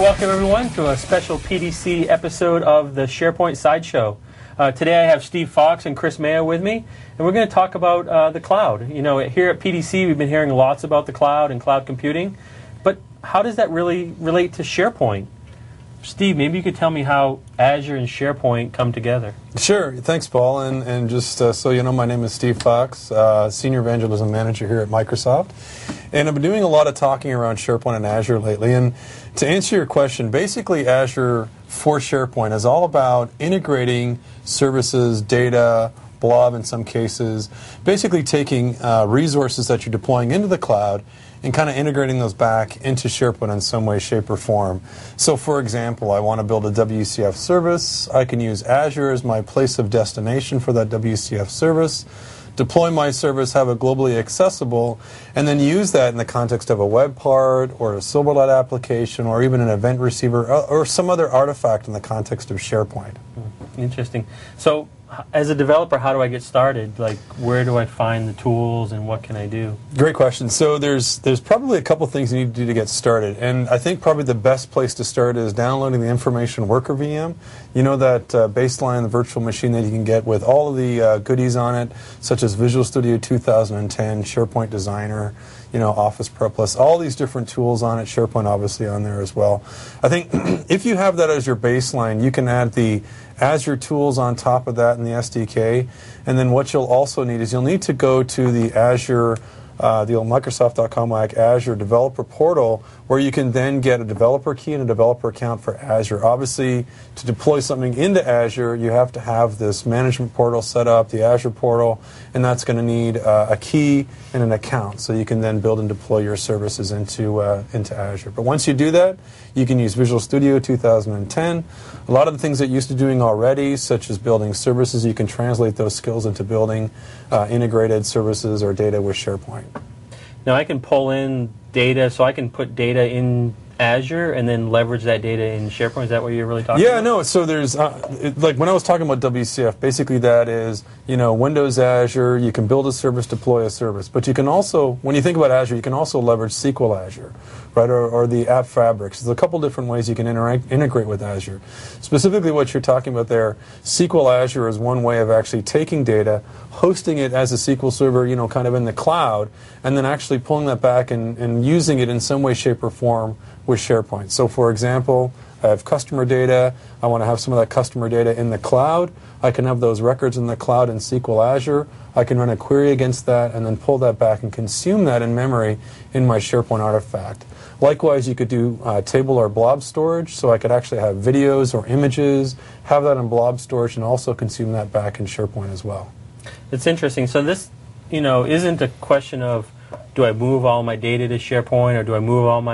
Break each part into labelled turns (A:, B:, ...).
A: welcome everyone to a special PDC episode of the SharePoint Sideshow. Today I have Steve Fox and Chris Mayo with me, and we're going to talk about the cloud. You know, here at PDC we've been hearing lots about the cloud and cloud computing, but how does that really relate to SharePoint? Steve, maybe you could tell me how Azure and SharePoint come together.
B: Sure. Thanks, Paul. And just so you know, my name is Steve Fox, Senior Evangelism Manager here at Microsoft. And I've been doing a lot of talking around SharePoint and Azure lately. And to answer your question, basically Azure for SharePoint is all about integrating services, data, blob in some cases, basically taking resources that you're deploying into the cloud and kind of integrating those back into SharePoint in some way, shape, or form. So, for example, I want to build a WCF service. I can use Azure as my place of destination for that WCF service, deploy my service, have it globally accessible, and then use that in the context of a web part or a Silverlight application or even an event receiver or some other artifact in the context of SharePoint.
A: Interesting. So, as a developer, how do I get started? Like, where do I find the tools and what can I do?
B: Great question. So there's probably a couple things you need to do to get started. And I think probably the best place to start is downloading the Information Worker VM. You know that baseline, the virtual machine that you can get with all of the goodies on it, such as Visual Studio 2010, SharePoint Designer, Office Pro Plus, all these different tools on it, SharePoint obviously on there as well. I think if you have that as your baseline, you can add the Azure tools on top of that in the SDK, and then what you'll also need is you'll need to go to the Azure, the old Microsoft.com Azure developer portal, where you can then get a developer key and a developer account for Azure. Obviously, to deploy something into Azure, you have to have this management portal set up, the Azure portal, and that's going to need a key and an account, so you can then build and deploy your services into Azure. But once you do that, you can use Visual Studio 2010. A lot of the things that you're used to doing already, such as building services, you can translate those skills into building integrated services or data with SharePoint.
A: Now, I can pull in data, so I can put data in Azure and then leverage that data in SharePoint. Is that what you're really talking about?
B: Yeah, no. So there's, like when I was talking about WCF, basically that is, Windows Azure, you can build a service, deploy a service. But you can also, when you think about Azure, you can also leverage SQL Azure, right, or the App Fabrics. There's a couple different ways you can integrate with Azure. Specifically what you're talking about there, SQL Azure is one way of actually taking data, hosting it as a SQL server, kind of in the cloud, and then actually pulling that back and using it in some way, shape, or form with SharePoint. So, for example, I have customer data. I want to have some of that customer data in the cloud. I can have those records in the cloud in SQL Azure. I can run a query against that and then pull that back and consume that in memory in my SharePoint artifact. Likewise, you could do table or blob storage, so I could actually have videos or images, have that in blob storage, and also consume that back in SharePoint as well.
A: It's interesting. So this, isn't a question of, do I move all my data to SharePoint or do I move all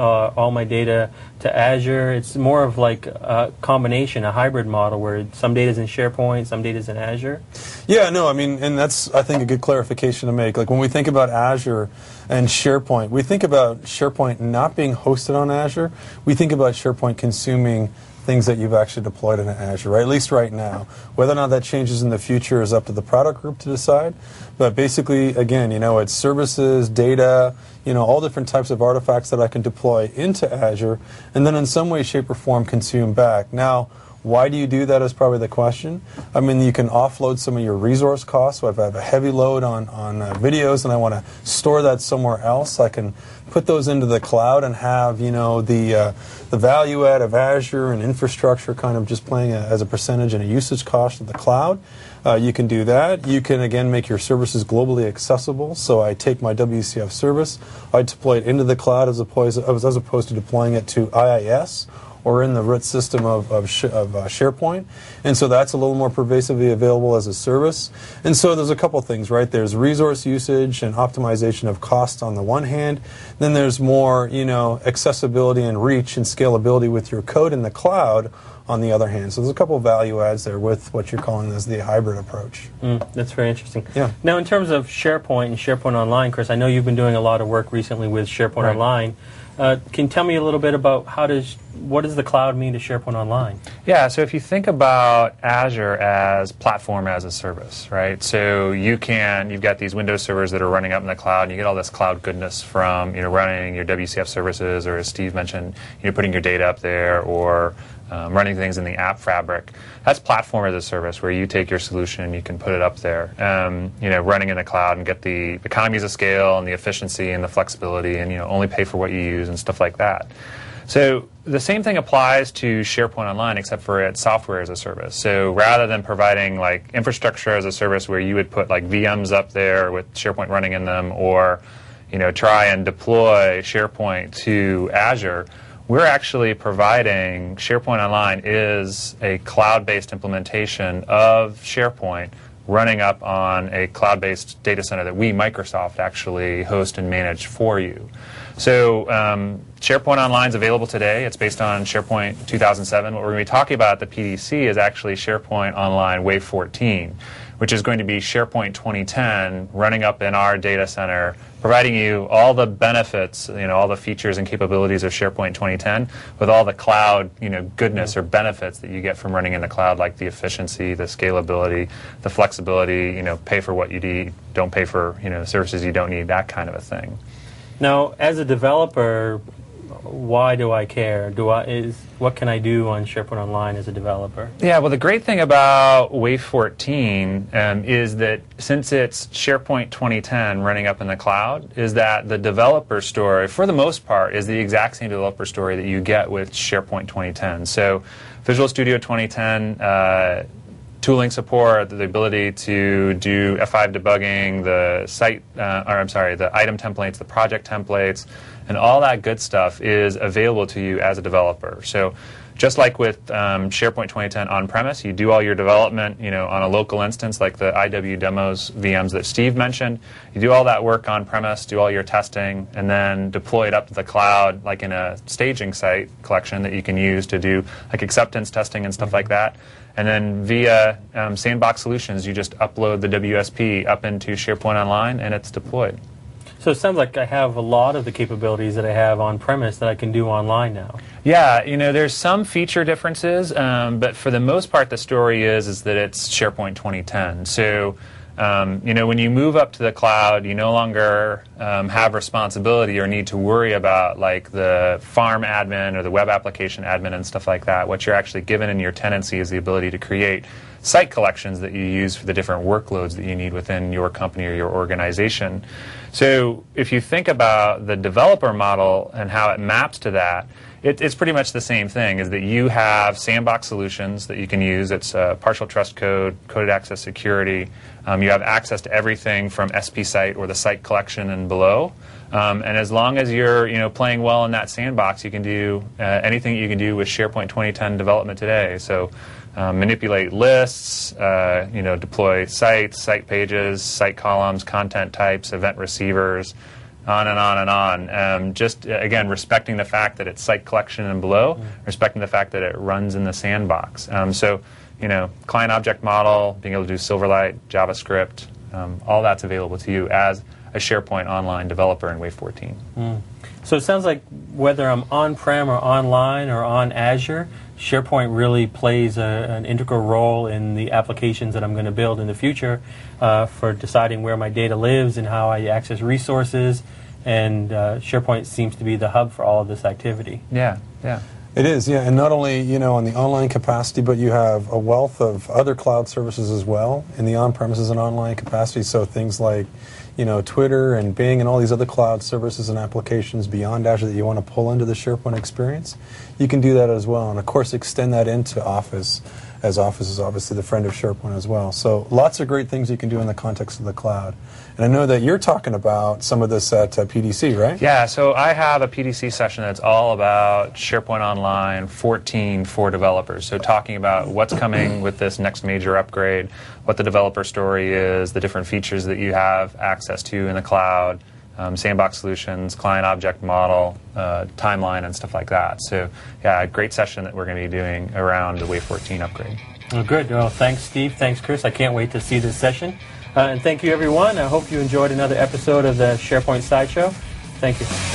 A: my data to Azure? It's more of like a combination, a hybrid model where some data is in SharePoint, some data is in Azure.
B: Yeah, no, and that's, I think, a good clarification to make. Like when we think about Azure and SharePoint, we think about SharePoint not being hosted on Azure. We think about SharePoint consuming things that you've actually deployed in Azure, right? At least right now. Whether or not that changes in the future is up to the product group to decide. But basically, again, it's services, data, all different types of artifacts that I can deploy into Azure, and then in some way, shape, or form consume back. Now, why do you do that is probably the question. I mean, you can offload some of your resource costs. So if I have a heavy load on videos and I want to store that somewhere else, I can put those into the cloud and have, the value add of Azure and infrastructure kind of just playing as a percentage and a usage cost of the cloud. You can do that. You can, again, make your services globally accessible. So I take my WCF service, I deploy it into the cloud as opposed to deploying it to IIS or in the root system of SharePoint. And so that's a little more pervasively available as a service. And so there's a couple things, right? There's resource usage and optimization of cost on the one hand. Then there's more, accessibility and reach and scalability with your code in the cloud on the other hand. So there's a couple of value adds there with what you're calling as the hybrid approach.
A: That's very interesting.
B: Yeah.
A: Now, in terms of SharePoint and SharePoint Online, Chris, I know you've been doing a lot of work recently with SharePoint Online. Can you tell me a little bit about what does the cloud mean to SharePoint Online?
C: Yeah, so if you think about Azure as platform as a service, right? So you've got these Windows servers that are running up in the cloud, and you get all this cloud goodness from running your WCF services, or as Steve mentioned, putting your data up there, or running things in the app fabric. That's platform as a service, where you take your solution and you can put it up there, running in the cloud, and get the economies of scale and the efficiency and the flexibility, and only pay for what you use and stuff like that. So the same thing applies to SharePoint Online, except for it's software as a service. So rather than providing like infrastructure as a service where you would put like VMs up there with SharePoint running in them, or try and deploy SharePoint to Azure, we're actually providing SharePoint Online is a cloud-based implementation of SharePoint running up on a cloud-based data center that we, Microsoft, actually host and manage for you. So SharePoint Online is available today. It's based on SharePoint 2007. What we're going to be talking about at the PDC is actually SharePoint Online Wave 14, which is going to be SharePoint 2010 running up in our data center, providing you all the benefits, all the features and capabilities of SharePoint 2010 with all the cloud, goodness or benefits that you get from running in the cloud, like the efficiency, the scalability, the flexibility, pay for what you need, don't pay for, services you don't need, that kind of a thing.
A: Now, as a developer, why do I care? What can I do on SharePoint Online as a developer?
C: Yeah, well, the great thing about Wave 14 is that since it's SharePoint 2010 running up in the cloud, is that the developer story, for the most part, is the exact same developer story that you get with SharePoint 2010. So Visual Studio 2010, tooling support, the ability to do F5 debugging, the item templates, the project templates, and all that good stuff is available to you as a developer. So just like with SharePoint 2010 on-premise, you do all your development on a local instance like the IW Demos VMs that Steve mentioned. You do all that work on-premise, do all your testing, and then deploy it up to the cloud like in a staging site collection that you can use to do like acceptance testing and stuff like that. And then via Sandbox Solutions, you just upload the WSP up into SharePoint Online, and it's deployed.
A: So it sounds like I have a lot of the capabilities that I have on-premise that I can do online now.
C: Yeah, there's some feature differences, but for the most part, the story is that it's SharePoint 2010. So, when you move up to the cloud, you no longer have responsibility or need to worry about like the farm admin or the web application admin and stuff like that. What you're actually given in your tenancy is the ability to create site collections that you use for the different workloads that you need within your company or your organization. So if you think about the developer model and how it maps to that, it's pretty much the same thing, is that you have Sandbox Solutions that you can use. It's partial trust code, coded access security. You have access to everything from SP Site or the site collection and below. And as long as you're playing well in that sandbox, you can do anything you can do with SharePoint 2010 development today. So manipulate lists, deploy sites, site pages, site columns, content types, event receivers, on and on and on. Just, again, respecting the fact that it's site collection and below, respecting the fact that it runs in the sandbox. Client object model, being able to do Silverlight, JavaScript, all that's available to you as a SharePoint Online developer in Wave 14.
A: So it sounds like whether I'm on-prem or online or on Azure, SharePoint really plays an integral role in the applications that I'm going to build in the future for deciding where my data lives and how I access resources. And SharePoint seems to be the hub for all of this activity.
C: Yeah.
B: It is, yeah, and not only on the online capacity, but you have a wealth of other cloud services as well in the on-premises and online capacity. So things like Twitter and Bing and all these other cloud services and applications beyond Azure that you want to pull into the SharePoint experience, you can do that as well. And of course, extend that into Office, as Office is obviously the friend of SharePoint as well. So lots of great things you can do in the context of the cloud. And I know that you're talking about some of this at PDC, right?
C: Yeah, so I have a PDC session that's all about SharePoint Online 14 for developers. So talking about what's coming with this next major upgrade, what the developer story is, the different features that you have access to in the cloud, Sandbox Solutions, client object model, timeline, and stuff like that. So yeah, a great session that we're going to be doing around the Wave 14 upgrade.
A: Well, good. Well, thanks, Steve. Thanks, Chris. I can't wait to see this session. And thank you, everyone. I hope you enjoyed another episode of the SharePoint Sideshow. Thank you.